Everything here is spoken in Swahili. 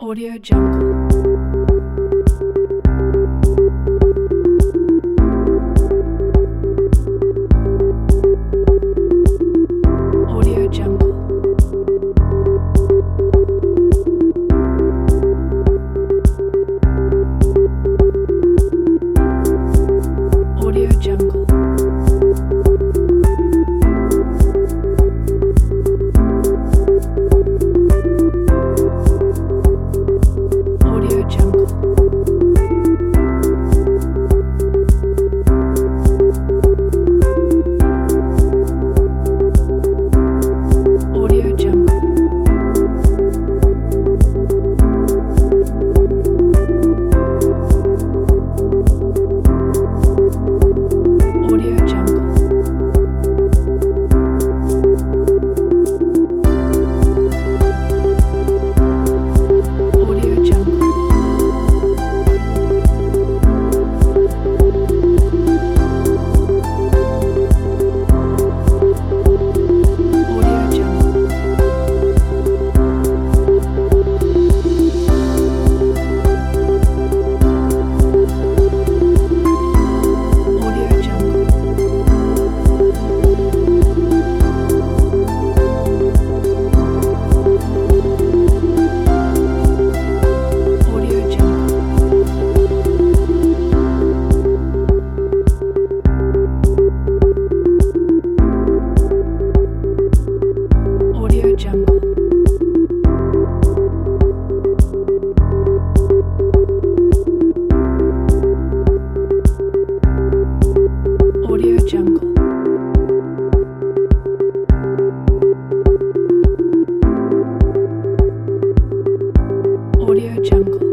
Audio Jungle. Audio Jungle. Audio Jungle. Audio Jungle. Audio Jungle. Audio Jungle. Audio Jungle. Audio Jungle. Audio Jungle. Audio Jungle. Audio Jungle. Audio Jungle. Audio Jungle.